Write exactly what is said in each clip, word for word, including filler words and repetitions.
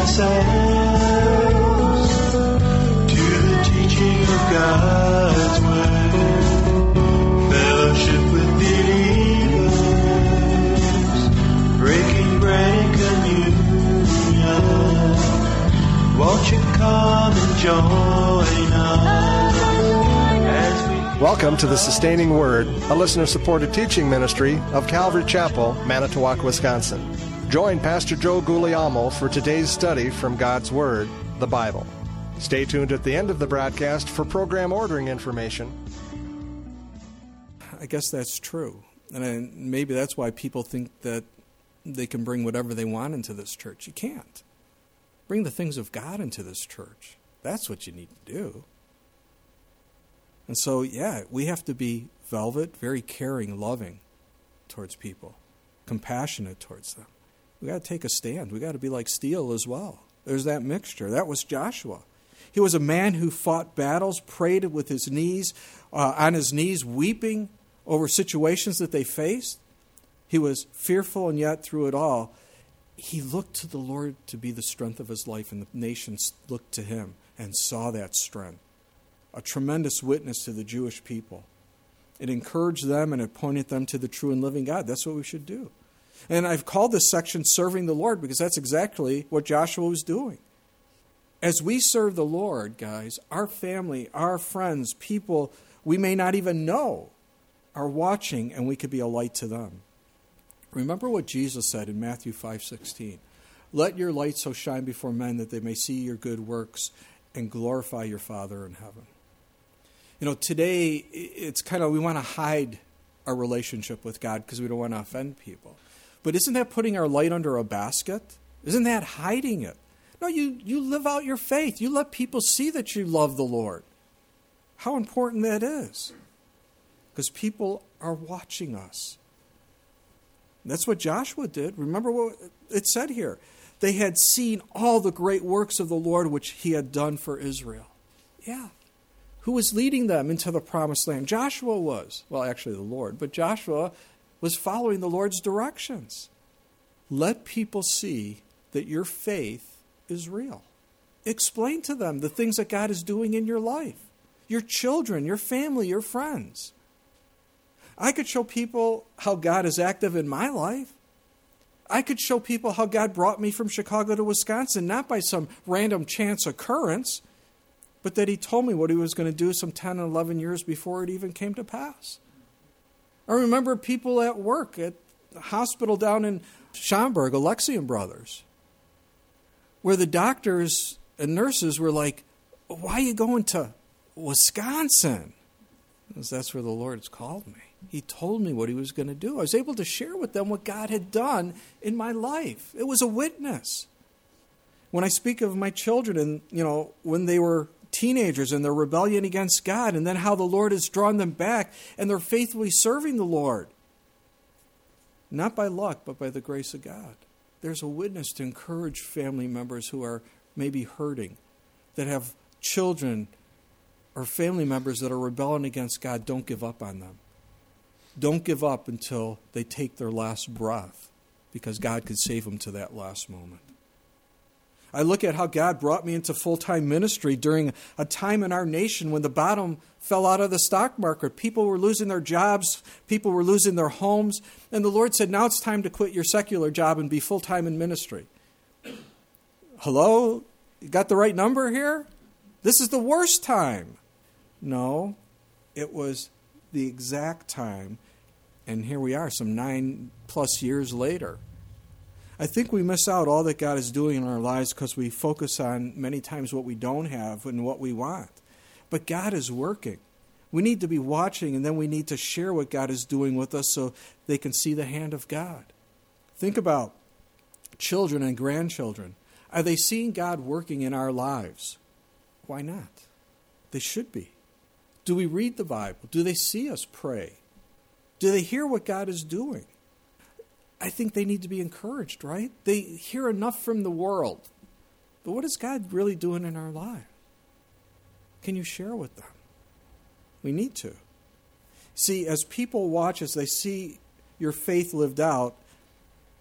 ourselves to the teaching of God's word. Fellowship with believers, breaking bread and communion. Won't you come and join us as we... Welcome to the Sustaining Word, a listener-supported teaching ministry of Calvary Chapel, Manitowoc, Wisconsin. Join Pastor Joe Guglielmo for today's study from God's Word, the Bible. Stay tuned at the end of the broadcast for program ordering information. I guess that's true. And I, maybe that's why people think that they can bring whatever they want into this church. You can't. Bring the things of God into this church. That's what you need to do. And so, yeah, we have to be velvet, very caring, loving towards people, compassionate towards them. We got to take a stand. We got to be like steel as well. There's that mixture. That was Joshua. He was a man who fought battles, prayed with his knees, uh, on his knees, weeping over situations that they faced. He was fearful, and yet through it all, he looked to the Lord to be the strength of his life, and the nations looked to him and saw that strength. A tremendous witness to the Jewish people. It encouraged them and it pointed them to the true and living God. That's what we should do. And I've called this section Serving the Lord because that's exactly what Joshua was doing. As we serve the Lord, guys, our family, our friends, people we may not even know are watching, and we could be a light to them. Remember what Jesus said in Matthew five sixteen. Let your light so shine before men that they may see your good works and glorify your Father in heaven. You know, today it's kind of, we want to hide our relationship with God because we don't want to offend people. But isn't that putting our light under a basket? Isn't that hiding it? No, you, you live out your faith. You let people see that you love the Lord. How important that is. Because people are watching us. That's what Joshua did. Remember what it said here. They had seen all the great works of the Lord which he had done for Israel. Yeah. Who was leading them into the promised land? Joshua was. Well, actually the Lord. But Joshua was following the Lord's directions. Let people see that your faith is real. Explain to them the things that God is doing in your life. Your children, your family, your friends. I could show people how God is active in my life. I could show people how God brought me from Chicago to Wisconsin, not by some random chance occurrence, but that he told me what he was going to do some ten and eleven years before it even came to pass. I remember people at work at the hospital down in Schaumburg, Alexian Brothers, where the doctors and nurses were like, why are you going to Wisconsin? Because that's where the Lord has called me. He told me what he was going to do. I was able to share with them what God had done in my life. It was a witness. When I speak of my children and, you know, when they were teenagers and their rebellion against God, and then how the Lord has drawn them back and they're faithfully serving the Lord. Not by luck, but by the grace of God. There's a witness to encourage family members who are maybe hurting, that have children or family members that are rebelling against God. Don't give up on them. Don't give up until they take their last breath, because God could save them to that last moment. I look at how God brought me into full-time ministry during a time in our nation when the bottom fell out of the stock market. People were losing their jobs. People were losing their homes. And the Lord said, now it's time to quit your secular job and be full-time in ministry. Hello? You got the right number here? This is the worst time. No, it was the exact time. And here we are, some nine plus years later. I think we miss out all that God is doing in our lives because we focus on many times what we don't have and what we want. But God is working. We need to be watching, and then we need to share what God is doing with us so they can see the hand of God. Think about children and grandchildren. Are they seeing God working in our lives? Why not? They should be. Do we read the Bible? Do they see us pray? Do they hear what God is doing? I think they need to be encouraged, right? They hear enough from the world. But what is God really doing in our life? Can you share with them? We need to. See, as people watch, as they see your faith lived out,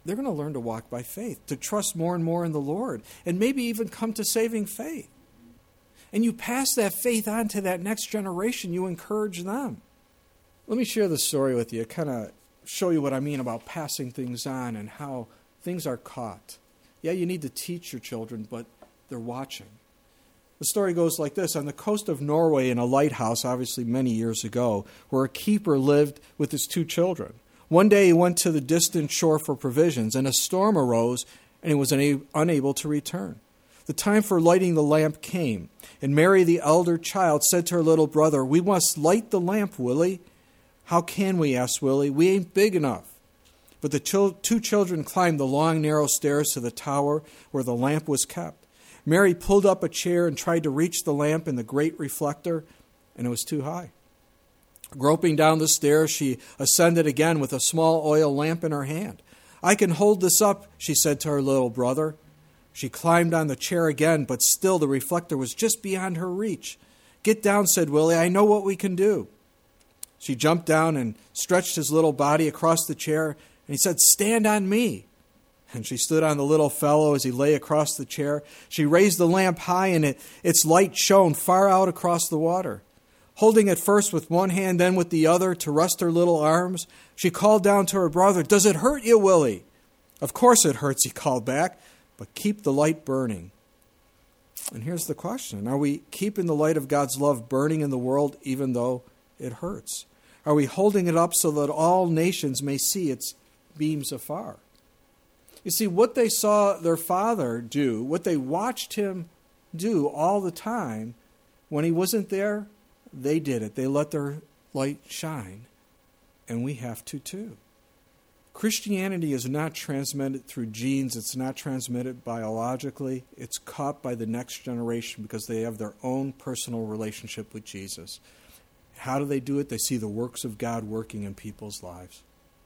they're going to learn to walk by faith, to trust more and more in the Lord, and maybe even come to saving faith. And you pass that faith on to that next generation. You encourage them. Let me share this story with you, kind of show you what I mean about passing things on and how things are caught. Yeah, you need to teach your children, but they're watching. The story goes like this. On the coast of Norway, in a lighthouse, obviously many years ago, where a keeper lived with his two children. One day he went to the distant shore for provisions, and a storm arose, and he was una- unable to return. The time for lighting the lamp came, and Mary, the elder child, said to her little brother, "We must light the lamp, Willie." "How can we?" asked Willie. "We ain't big enough." But the chil- two children climbed the long, narrow stairs to the tower where the lamp was kept. Mary pulled up a chair and tried to reach the lamp in the great reflector, and it was too high. Groping down the stairs, she ascended again with a small oil lamp in her hand. "I can hold this up," she said to her little brother. She climbed on the chair again, but still the reflector was just beyond her reach. "Get down," said Willie. "I know what we can do." She jumped down and stretched his little body across the chair, and he said, "Stand on me." And she stood on the little fellow as he lay across the chair. She raised the lamp high, and it, its light shone far out across the water. Holding it first with one hand, then with the other to rest her little arms, she called down to her brother, "Does it hurt you, Willie?" "Of course it hurts," he called back, "but keep the light burning." And here's the question. Are we keeping the light of God's love burning in the world even though it hurts? Are we holding it up so that all nations may see its beams afar? You see, what they saw their father do, what they watched him do all the time, when he wasn't there, they did it. They let their light shine. And we have to too. Christianity is not transmitted through genes. It's not transmitted biologically. It's caught by the next generation because they have their own personal relationship with Jesus. How do they do it? They see the works of God working in people's lives.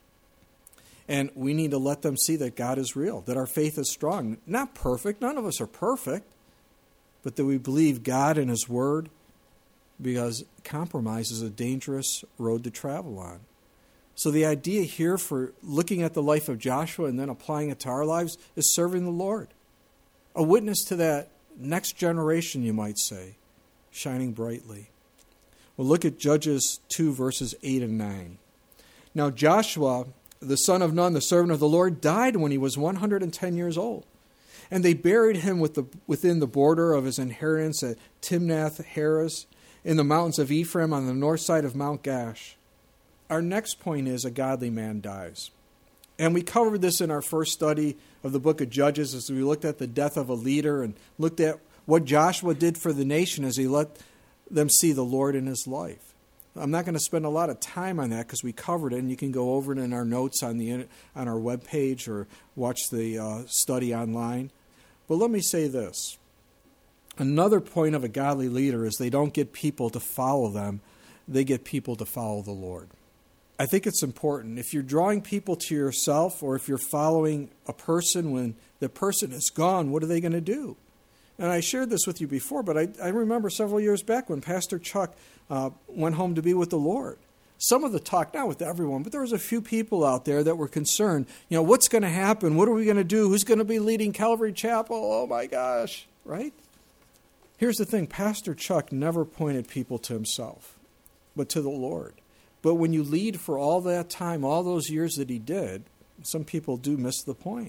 And we need to let them see that God is real, that our faith is strong. Not perfect. None of us are perfect. But that we believe God and His Word, because compromise is a dangerous road to travel on. So the idea here for looking at the life of Joshua and then applying it to our lives is serving the Lord. A witness to that next generation, you might say, shining brightly. Well, look at Judges two, verses eight and nine. Now Joshua, the son of Nun, the servant of the Lord, died when he was one hundred ten years old. And they buried him with the, within the border of his inheritance at Timnath-Heres in the mountains of Ephraim on the north side of Mount Gash. Our next point is a godly man dies. And we covered this in our first study of the book of Judges as we looked at the death of a leader and looked at what Joshua did for the nation as he let them see the Lord in his life. I'm not going to spend a lot of time on that because we covered it, and you can go over it in our notes on the on our webpage or watch the uh, study online. But let me say this. Another point of a godly leader is they don't get people to follow them. They get people to follow the Lord. I think it's important. If you're drawing people to yourself or if you're following a person when the person is gone, what are they going to do? And I shared this with you before, but I, I remember several years back when Pastor Chuck uh, went home to be with the Lord. Some of the talk, not with everyone, but there was a few people out there that were concerned. You know, what's going to happen? What are we going to do? Who's going to be leading Calvary Chapel? Oh, my gosh, right? Here's the thing. Pastor Chuck never pointed people to himself, but to the Lord. But when you lead for all that time, all those years that he did, some people do miss the point.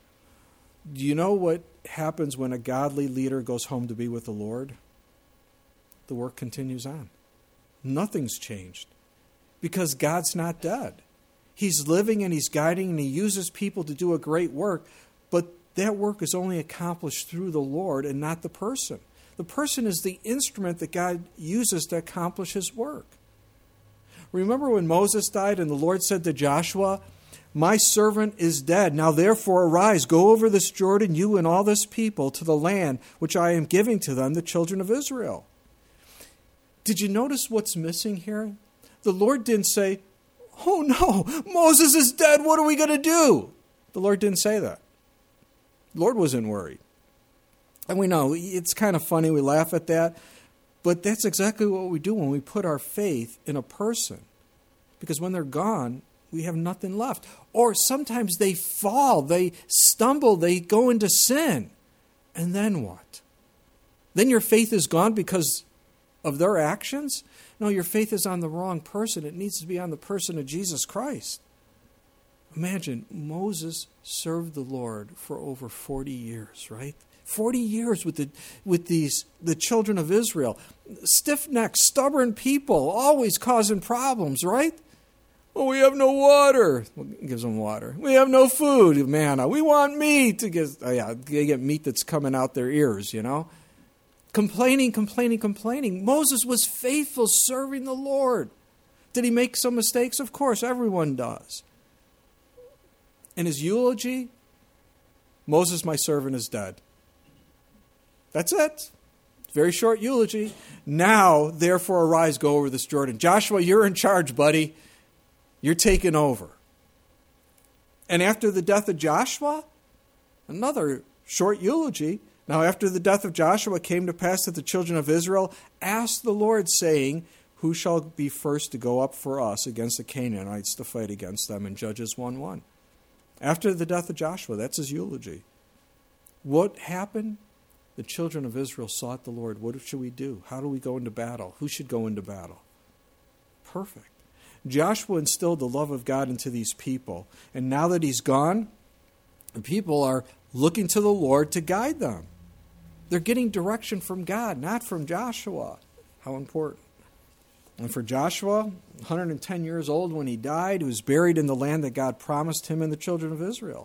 Do you know what happens when a godly leader goes home to be with the Lord? The work continues on. Nothing's changed because God's not dead. He's living and He's guiding and He uses people to do a great work, but that work is only accomplished through the Lord and not the person. The person is the instrument that God uses to accomplish His work. Remember when Moses died and the Lord said to Joshua, "My servant is dead. Now therefore arise, go over this Jordan, you and all this people, to the land which I am giving to them, the children of Israel." Did you notice what's missing here? The Lord didn't say, "Oh no, Moses is dead, what are we going to do?" The Lord didn't say that. The Lord wasn't worried. And we know, it's kind of funny, we laugh at that, but that's exactly what we do when we put our faith in a person. Because when they're gone, we have nothing left. Or sometimes they fall, they stumble, they go into sin. And then what? Then your faith is gone because of their actions? No, your faith is on the wrong person. It needs to be on the person of Jesus Christ. Imagine, Moses served the Lord for over forty years, right? forty years with the with these the children of Israel. Stiff-necked, stubborn people, always causing problems, right? Well, we have no water. Well, gives them water. We have no food. Manna. We want meat. It gets, oh yeah, they get meat that's coming out their ears, you know? Complaining, complaining, complaining. Moses was faithful serving the Lord. Did he make some mistakes? Of course, everyone does. In his eulogy, Moses, my servant, is dead. That's it. Very short eulogy. Now, therefore, arise, go over this Jordan. Joshua, you're in charge, buddy. You're taking over. And after the death of Joshua, another short eulogy. Now, after the death of Joshua, it came to pass that the children of Israel asked the Lord, saying, who shall be first to go up for us against the Canaanites to fight against them? In Judges one one. After the death of Joshua, that's his eulogy. What happened? The children of Israel sought the Lord. What should we do? How do we go into battle? Who should go into battle? Perfect. Joshua instilled the love of God into these people. And now that he's gone, the people are looking to the Lord to guide them. They're getting direction from God, not from Joshua. How important. And for Joshua, one hundred ten years old when he died, he was buried in the land that God promised him and the children of Israel.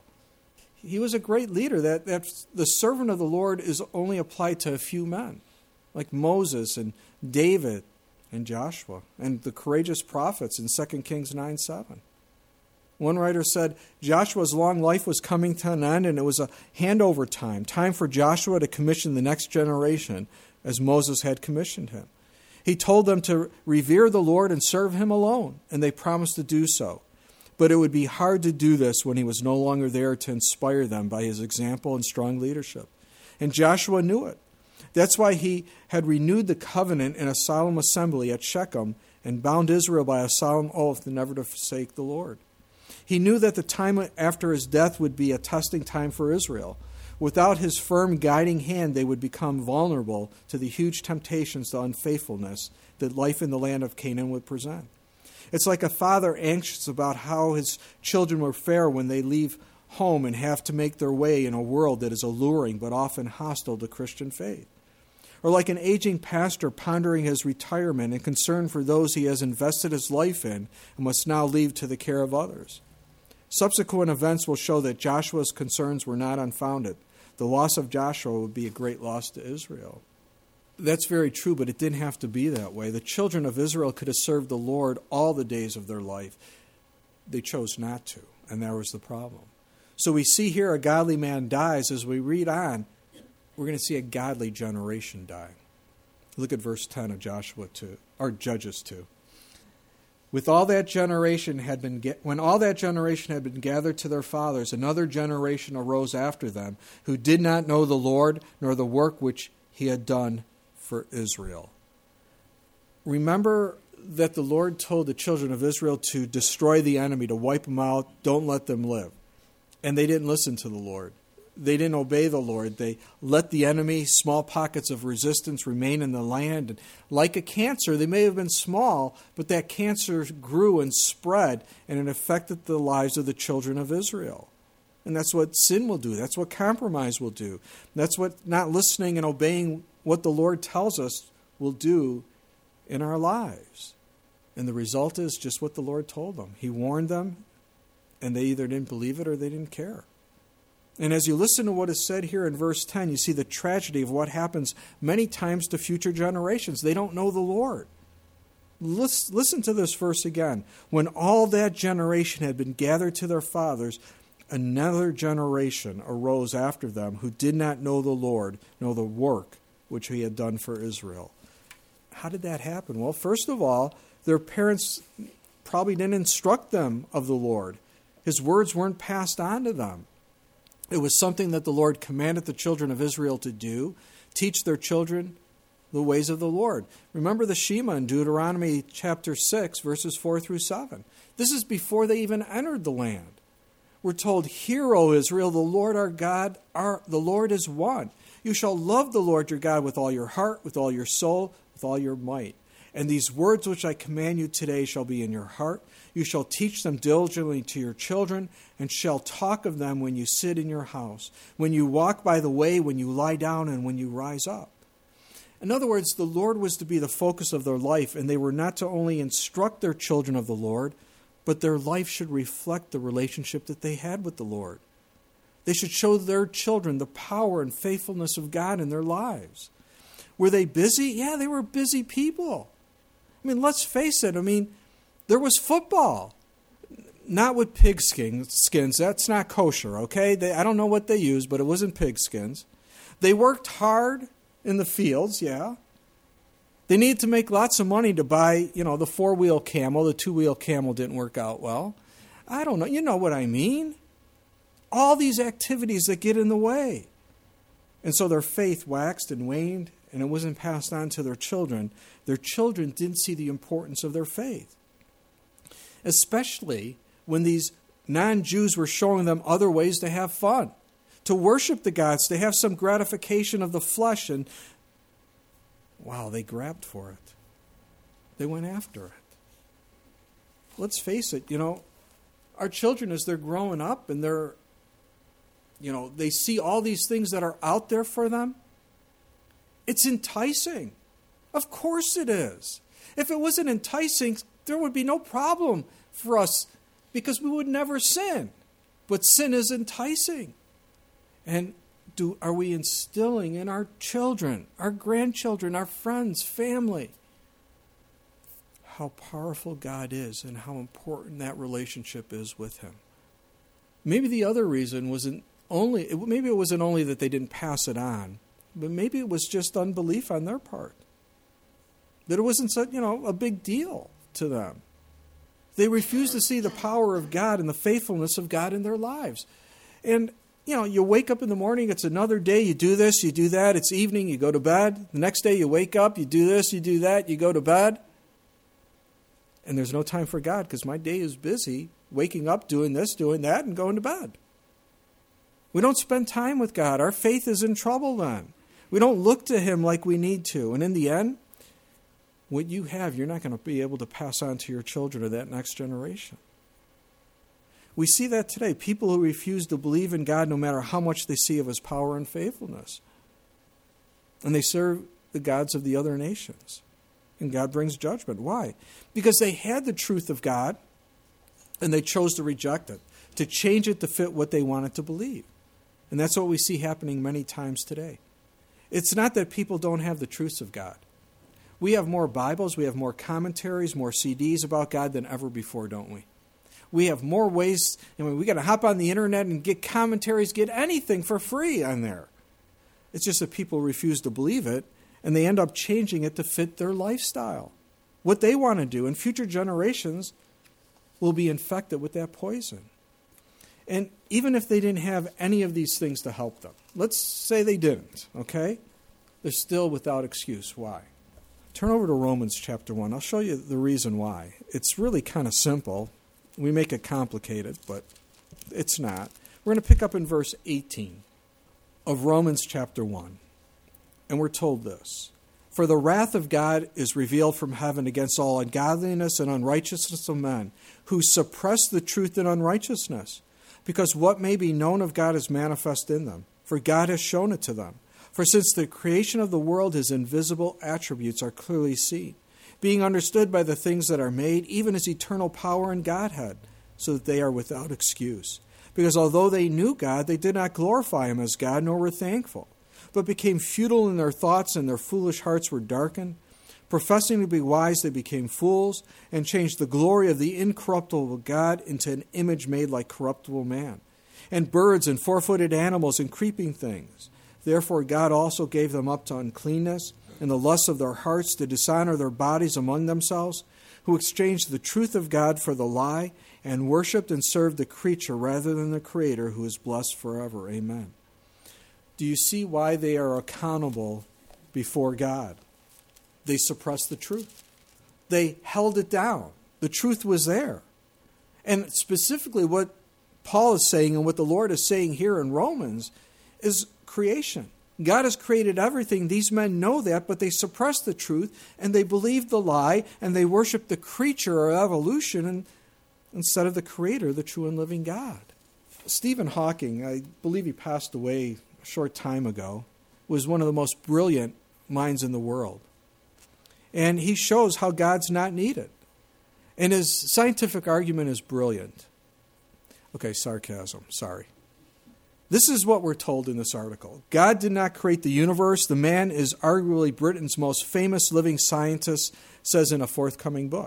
He was a great leader. That, that the servant of the Lord is only applied to a few men, like Moses and David and Joshua, and the courageous prophets in Second Kings nine seven. One writer said, Joshua's long life was coming to an end, and it was a handover time, time for Joshua to commission the next generation, as Moses had commissioned him. He told them to revere the Lord and serve him alone, and they promised to do so. But it would be hard to do this when he was no longer there to inspire them by his example and strong leadership. And Joshua knew it. That's why he had renewed the covenant in a solemn assembly at Shechem and bound Israel by a solemn oath never to forsake the Lord. He knew that the time after his death would be a testing time for Israel. Without his firm guiding hand, they would become vulnerable to the huge temptations to unfaithfulness that life in the land of Canaan would present. It's like a father anxious about how his children will fare when they leave home and have to make their way in a world that is alluring but often hostile to Christian faith. Or like an aging pastor pondering his retirement and concern for those he has invested his life in and must now leave to the care of others. Subsequent events will show that Joshua's concerns were not unfounded. The loss of Joshua would be a great loss to Israel. That's very true, but it didn't have to be that way. The children of Israel could have served the Lord all the days of their life. They chose not to, and that was the problem. So we see here a godly man dies. As we read on, we're going to see a godly generation die. Look at verse ten of Joshua two, or Judges two. With all that generation had been when all that generation had been gathered to their fathers, another generation arose after them, who did not know the Lord nor the work which he had done for Israel. Remember that the Lord told the children of Israel to destroy the enemy, to wipe them out, don't let them live. And they didn't listen to the Lord. They didn't obey the Lord. They let the enemy, small pockets of resistance, remain in the land. And like a cancer, they may have been small, but that cancer grew and spread, and it affected the lives of the children of Israel. And that's what sin will do. That's what compromise will do. That's what not listening and obeying what the Lord tells us will do in our lives. And the result is just what the Lord told them. He warned them, and they either didn't believe it or they didn't care. And as you listen to what is said here in verse ten, you see the tragedy of what happens many times to future generations. They don't know the Lord. Listen to this verse again. When all that generation had been gathered to their fathers, another generation arose after them who did not know the Lord, nor the work which he had done for Israel. How did that happen? Well, first of all, their parents probably didn't instruct them of the Lord. His words weren't passed on to them. It was something that the Lord commanded the children of Israel to do, teach their children the ways of the Lord. Remember the Shema in Deuteronomy chapter six, verses four through seven. This is before they even entered the land. We're told, "Hear, O Israel, the Lord our God, our, the Lord is one. You shall love the Lord your God with all your heart, with all your soul, with all your might. And these words which I command you today shall be in your heart. You shall teach them diligently to your children, and shall talk of them when you sit in your house, when you walk by the way, when you lie down, and when you rise up." In other words, the Lord was to be the focus of their life, and they were not to only instruct their children of the Lord, but their life should reflect the relationship that they had with the Lord. They should show their children the power and faithfulness of God in their lives. Were they busy? Yeah, they were busy people. I mean, let's face it. I mean, there was football. Not with pig skins. That's not kosher, okay? They, I don't know what they used, but it wasn't pig skins. They worked hard in the fields, yeah. They needed to make lots of money to buy, you know, the four-wheel camel. The two-wheel camel didn't work out well. I don't know. You know what I mean? All these activities that get in the way. And so their faith waxed and waned, and it wasn't passed on to their children. Their children didn't see the importance of their faith. Especially when these non-Jews were showing them other ways to have fun, to worship the gods, to have some gratification of the flesh, and wow, they grabbed for it. They went after it. Let's face it, you know, our children, as they're growing up and they're, you know, they see all these things that are out there for them, it's enticing. Of course it is. If it wasn't enticing, there would be no problem for us because we would never sin. But sin is enticing. And Do, are we instilling in our children, our grandchildren, our friends, family, how powerful God is and how important that relationship is with Him? Maybe the other reason wasn't only, maybe it wasn't only that they didn't pass it on, but maybe it was just unbelief on their part. That it wasn't such, you know, a big deal to them. They refused to see the power of God and the faithfulness of God in their lives. And you know, you wake up in the morning, it's another day, you do this, you do that, it's evening, you go to bed. The next day you wake up, you do this, you do that, you go to bed. And there's no time for God because my day is busy waking up, doing this, doing that, and going to bed. We don't spend time with God. Our faith is in trouble then. We don't look to Him like we need to. And in the end, what you have, you're not going to be able to pass on to your children or that next generation. We see that today. People who refuse to believe in God no matter how much they see of His power and faithfulness. And they serve the gods of the other nations. And God brings judgment. Why? Because they had the truth of God and they chose to reject it, to change it to fit what they wanted to believe. And that's what we see happening many times today. It's not that people don't have the truths of God. We have more Bibles, we have more commentaries, more C Ds about God than ever before, don't we? We have more ways. I mean, we got to hop on the internet and get commentaries, get anything for free on there. It's just that people refuse to believe it, and they end up changing it to fit their lifestyle, what they want to do. And future generations will be infected with that poison. And even if they didn't have any of these things to help them, let's say they didn't, okay? They're still without excuse. Why? Turn over to Romans chapter one. I'll show you the reason why. It's really kind of simple. We make it complicated, but it's not. We're going to pick up in verse eighteen of Romans chapter one. And we're told this: "For the wrath of God is revealed from heaven against all ungodliness and unrighteousness of men, who suppress the truth in unrighteousness. Because what may be known of God is manifest in them, for God has shown it to them. For since the creation of the world, His invisible attributes are clearly seen, being understood by the things that are made, even His eternal power and Godhead, so that they are without excuse. Because although they knew God, they did not glorify Him as God, nor were thankful, but became futile in their thoughts, and their foolish hearts were darkened. Professing to be wise, they became fools, and changed the glory of the incorruptible God into an image made like corruptible man, and birds and four-footed animals and creeping things. Therefore God also gave them up to uncleanness, and the lusts of their hearts, to dishonor their bodies among themselves, who exchanged the truth of God for the lie, and worshipped and served the creature rather than the Creator, who is blessed forever. Amen." Do you see why they are accountable before God? They suppressed the truth. They held it down. The truth was there. And specifically what Paul is saying and what the Lord is saying here in Romans is creation. God has created everything. These men know that, but they suppress the truth and they believe the lie and they worship the creature or evolution and, instead of the Creator, the true and living God. Stephen Hawking, I believe he passed away a short time ago, was one of the most brilliant minds in the world. And he shows how God's not needed. And his scientific argument is brilliant. Okay, sarcasm, sorry. This is what we're told in this article. God did not create the universe. The man is arguably Britain's most famous living scientist, says in a forthcoming book.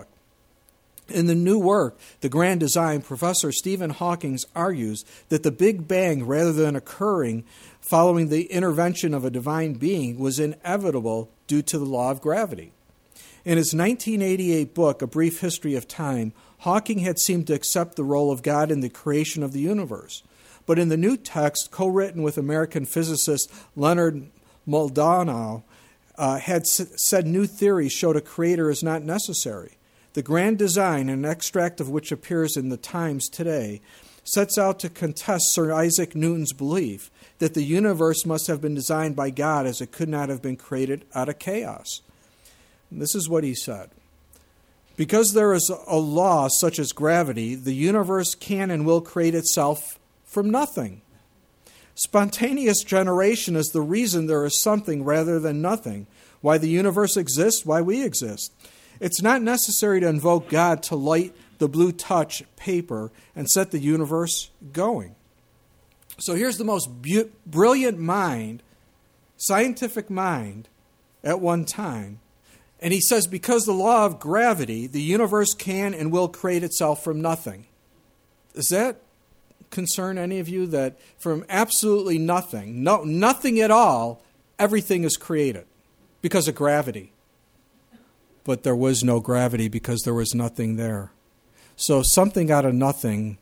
In the new work, The Grand Design, Professor Stephen Hawking argues that the Big Bang, rather than occurring following the intervention of a divine being, was inevitable due to the law of gravity. In his nineteen eighty-eight book, A Brief History of Time, Hawking had seemed to accept the role of God in the creation of the universe. But in the new text, co-written with American physicist Leonard Mlodinow, uh, had s- said new theories showed a creator is not necessary. The Grand Design, an extract of which appears in the Times today, sets out to contest Sir Isaac Newton's belief that the universe must have been designed by God as it could not have been created out of chaos. And this is what he said. Because there is a law such as gravity, the universe can and will create itself from nothing. Spontaneous generation is the reason there is something rather than nothing, why the universe exists, why we exist. It's not necessary to invoke God to light the blue touch paper and set the universe going. So here's the most bu- brilliant mind, scientific mind at one time. And he says, because the law of gravity, the universe can and will create itself from nothing. Does that concern any of you, that from absolutely nothing, no, nothing at all, everything is created because of gravity? But there was no gravity because there was nothing there. So something out of nothing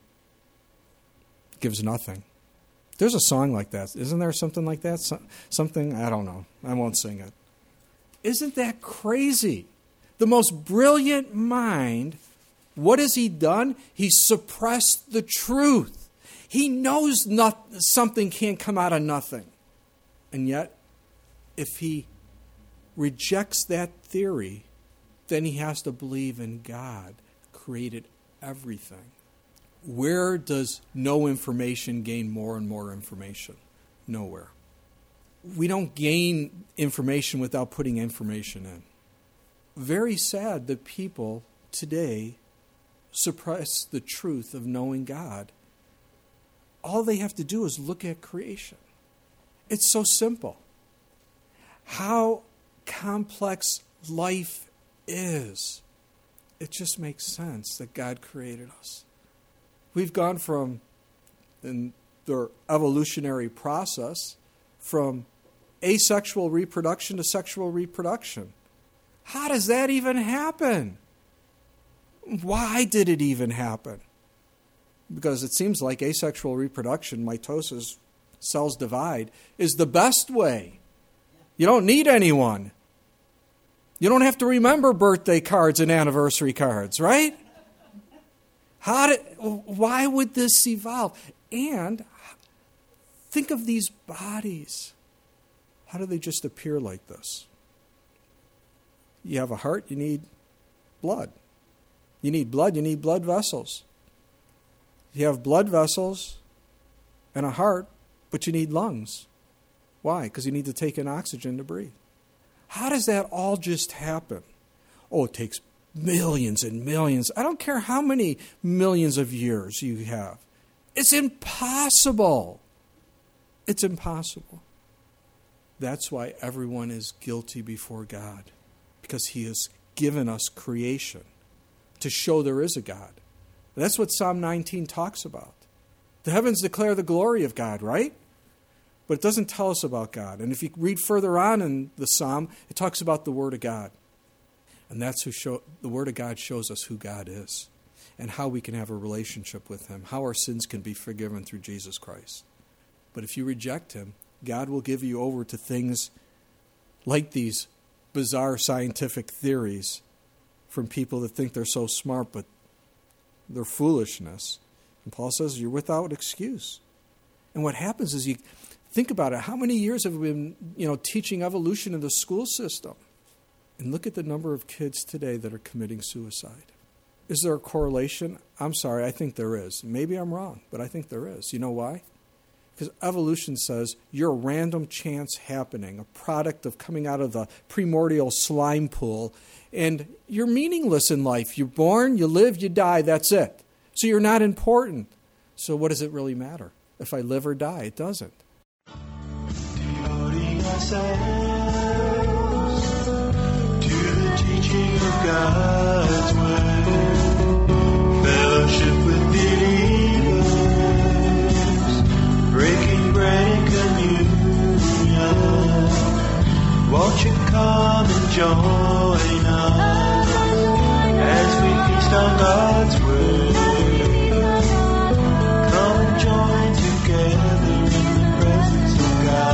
gives nothing. There's a song like that. Isn't there something like that? Something, I don't know. I won't sing it. Isn't that crazy? The most brilliant mind, what has he done? He suppressed the truth. He knows not, something can't come out of nothing. And yet, if he rejects that theory, then he has to believe in God, created everything. Where does no information gain more and more information? Nowhere. We don't gain information without putting information in. Very sad that people today suppress the truth of knowing God. All they have to do is look at creation. It's so simple. How complex life is. It just makes sense that God created us. We've gone from, in the evolutionary process, from asexual reproduction to sexual reproduction. How does that even happen? Why did it even happen? Because it seems like asexual reproduction, mitosis, cells divide, is the best way. You don't need anyone. You don't have to remember birthday cards and anniversary cards, right? How did, why would this evolve? And think of these bodies. How do they just appear like this? You have a heart, you need blood. You need blood, you need blood vessels. You have blood vessels and a heart, but you need lungs. Why? Because you need to take in oxygen to breathe. How does that all just happen? Oh, it takes millions and millions. I don't care how many millions of years you have. It's impossible. It's impossible. That's why everyone is guilty before God, because he has given us creation to show there is a God. That's what Psalm nineteen talks about. The heavens declare the glory of God, right? But it doesn't tell us about God. And if you read further on in the Psalm, it talks about the Word of God. And that's who show, the Word of God shows us who God is and how we can have a relationship with him, how our sins can be forgiven through Jesus Christ. But if you reject him, God will give you over to things like these bizarre scientific theories from people that think they're so smart, but they're foolishness. And Paul says, you're without excuse. And what happens is, you think about it, how many years have we been, you know, teaching evolution in the school system? And look at the number of kids today that are committing suicide. Is there a correlation? I'm sorry, I think there is. Maybe I'm wrong, but I think there is. You know why? Because evolution says you're a random chance happening, a product of coming out of the primordial slime pool, and you're meaningless in life. You're born, you live, you die, that's it. So you're not important. So what does it really matter? If I live or die, it doesn't. Devoting ourselves to the teaching of God's word, fellowship with believers, breaking bread and communion. Won't you come and join us as we feast on God's word? Come and join together in the presence of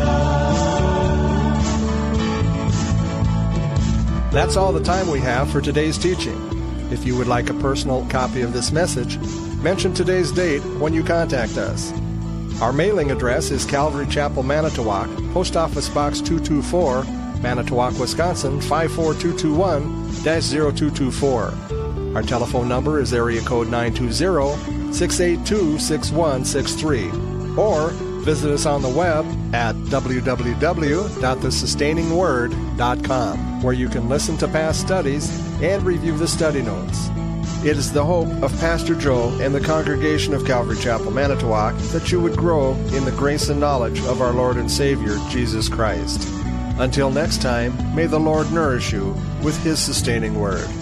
God. That's all the time we have for today's teaching. If you would like a personal copy of this message, mention today's date when you contact us. Our mailing address is Calvary Chapel, Manitowoc, Post Office Box two two four, Manitowoc, Wisconsin five four two two one dash zero two two four. Our telephone number is area code nine two zero, six eight two, six one six three. Or visit us on the web at w w w dot the sustaining word dot com, where you can listen to past studies and review the study notes. It is the hope of Pastor Joe and the congregation of Calvary Chapel, Manitowoc, that you would grow in the grace and knowledge of our Lord and Savior, Jesus Christ. Until next time, may the Lord nourish you with His sustaining word.